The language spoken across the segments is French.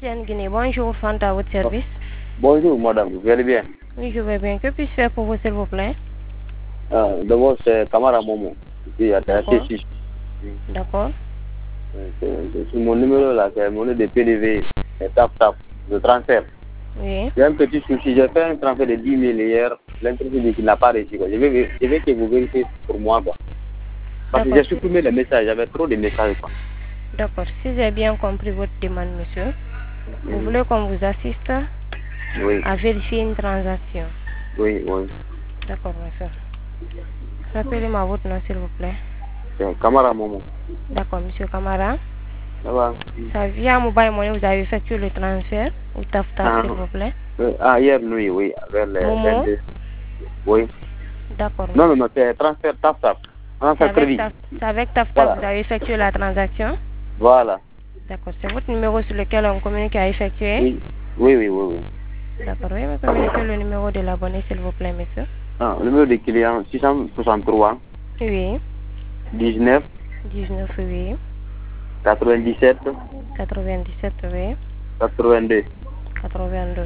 MTN Guinée, bonjour, Fanta, à votre service. Bonjour madame, vous allez bien? Oui, je vais bien. Que puis-je faire pour vous, s'il vous plaît? D'abord, c'est Camara Momo. D'accord. D'accord. C'est mon numéro là, c'est mon numéro de PDV, c'est tap, le transfert. Oui. J'ai un petit souci, j'ai fait un transfert de 10 000 hier, l'entreprise dit qu'il n'a pas réussi. Je vais que vous vérifiez pour moi. Quoi. Parce que j'ai supprimé les messages, j'avais trop de messages. D'accord. Si j'ai bien compris votre demande, monsieur, vous voulez qu'on vous assiste à vérifier une transaction? Oui. D'accord, monsieur. Rappelez-moi votre nom, s'il vous plaît. C'est Camara Momo. D'accord, monsieur Camara. Ça va? Ça via Mobile Money, vous avez effectué le transfert ou tap, s'il vous plaît? Hier nuit, oui, vers les Momo? 22. Oui. D'accord. Non, c'est transfert tap. C'est avec tap, voilà. Vous avez effectué la transaction? Voilà. D'accord. C'est votre numéro sur lequel on communique à effectuer? Oui. D'accord. Veuillez me communiquer le numéro de l'abonné, s'il vous plaît, monsieur. Le numéro de client 663. Oui. 19. 19, oui. 97. 97, oui. 82. 82.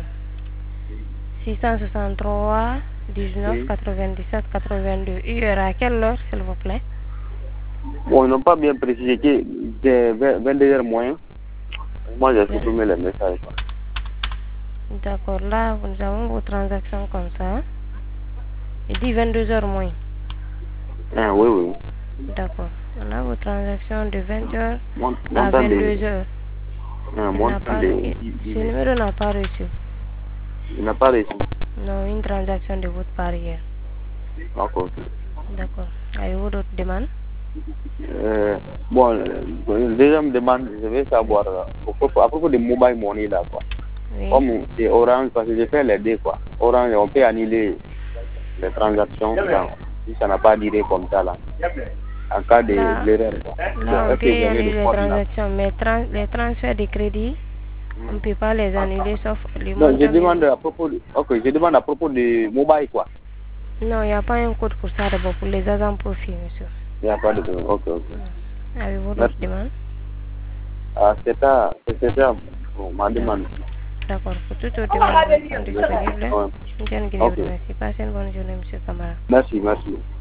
663, 19, 97, 82. Il y aura à quelle heure, s'il vous plaît? Bon, ils n'ont pas bien précisé que c'est 22h moins. Moi, j'ai supprimé les messages. D'accord. Là, nous avons vos transactions comme ça. Il dit 22h moins. Oui. D'accord. On a vos transactions de 20h à 22h. Ce numéro n'a pas reçu. Il n'a pas reçu. Non, une transaction de votre part hier. D'accord. Avez-vous d'autres demandes? Déjà me demande, je vais savoir à propos de mobile money là quoi. Oui. Comme c'est Orange, parce que j'ai fait les deux quoi. Orange, on peut annuler les transactions si ça n'a pas duré comme ça là. En cas de l'erreur. Là, on peut annuler les transactions, mais les transferts de crédit, on ne peut pas les annuler sauf les montants. Non, je demande à propos de mobile quoi. Non, il n'y a pas un code pour ça d'abord, pour les agents profits, monsieur. Il n'y a pas de code, ok. Avez-vous d'autres demandes? C'est ça, ma demande. D'accord, pour toutes vos demandes, nous sommes disponibles. Merci. Passez une bonne journée, monsieur Camara. Merci.